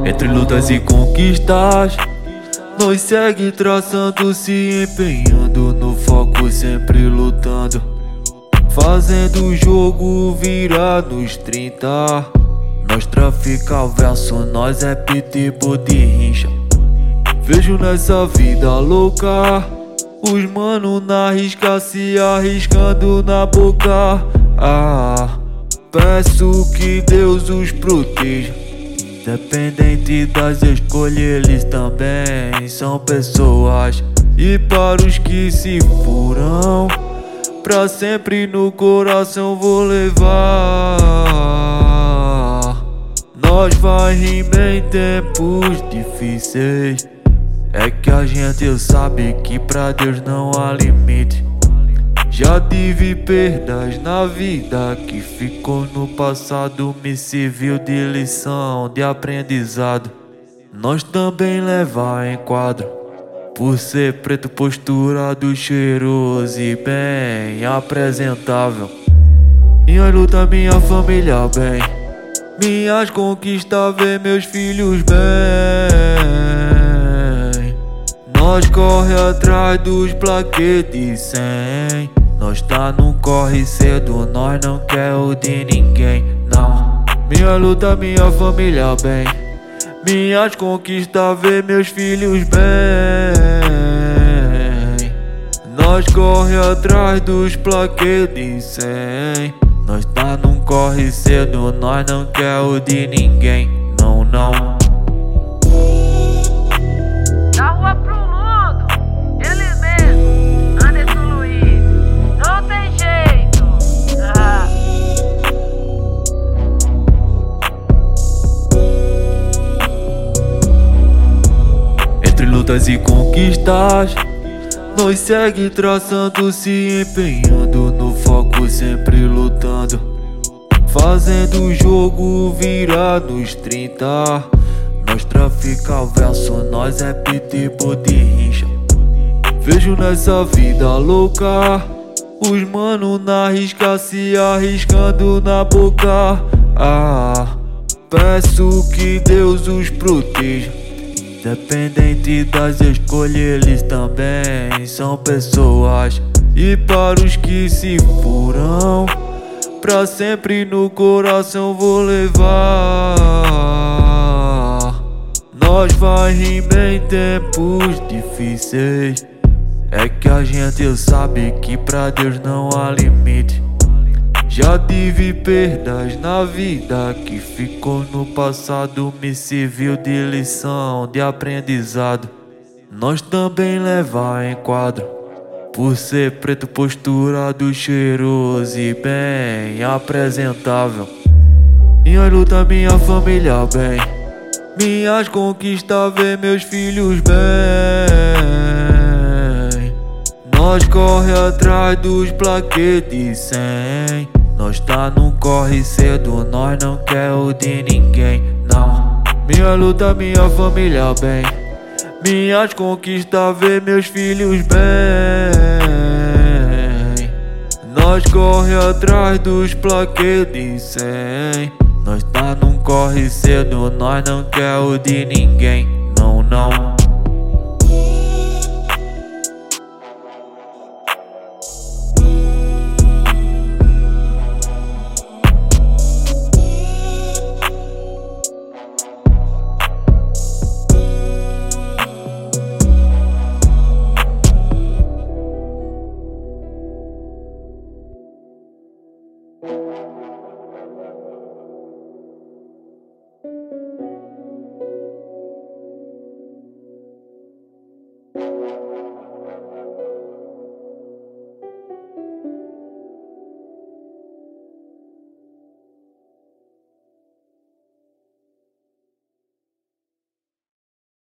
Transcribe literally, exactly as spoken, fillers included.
Entre lutas e conquistas, nós segue traçando, se empenhando no foco, sempre lutando, fazendo o jogo virar nos trinta. Nós trafica o verso, nós é pitbull de rincha. Vejo nessa vida louca os mano na risca, se arriscando na boca. Ah, peço que Deus os proteja. Independente das escolhas, eles também são pessoas. E para os que se foram, pra sempre no coração vou levar. Nós vai rimar em tempos difíceis. É que a gente sabe que pra Deus não há limite. Já tive perdas na vida que ficou no passado, me serviu de lição, de aprendizado. Nós também levar em quadro, por ser preto posturado, cheiroso e bem apresentável. Minha luta, minha família bem, minhas conquistas, ver meus filhos bem. Nós corre atrás dos plaquetes cem. Nós tá num corre cedo, nós não quer o de ninguém, não. Minha luta, minha família bem, minhas conquistas, ver meus filhos bem. Nós corre atrás dos plaquetes cem. Nós tá num corre cedo, nós não quer o de ninguém, não, não. Da rua pro mundo, ele mesmo, Anderson Luiz, não tem jeito. Ah. Entre lutas e conquistas, nós segue traçando, se empenhando no foco, sempre lutando, fazendo o jogo virar nos trinta. Nós trafica o verso, nós é pitbull de rincha. Vejo nessa vida louca os mano na risca, se arriscando na boca. Ah, peço que Deus os proteja. Independente das escolhas, eles também são pessoas. E para os que se foram, pra sempre no coração vou levar. Nós vai rimar em tempos difíceis. É que a gente sabe que pra Deus não há limite. Já tive perdas na vida que ficou no passado, me serviu de lição, de aprendizado. Nós também levar em quadro, por ser preto posturado, cheiroso e bem apresentável. Minha luta, minha família bem, minhas conquistas, ver meus filhos bem. Nós corre atrás dos plaquetes cem. Nós tá num corre cedo, nós não quer o de ninguém, não. Minha luta, minha família bem, minhas conquistas, ver meus filhos bem. Nós corre atrás dos plaquetes cem. Nós tá num corre cedo, nós não quer o de ninguém, não, não.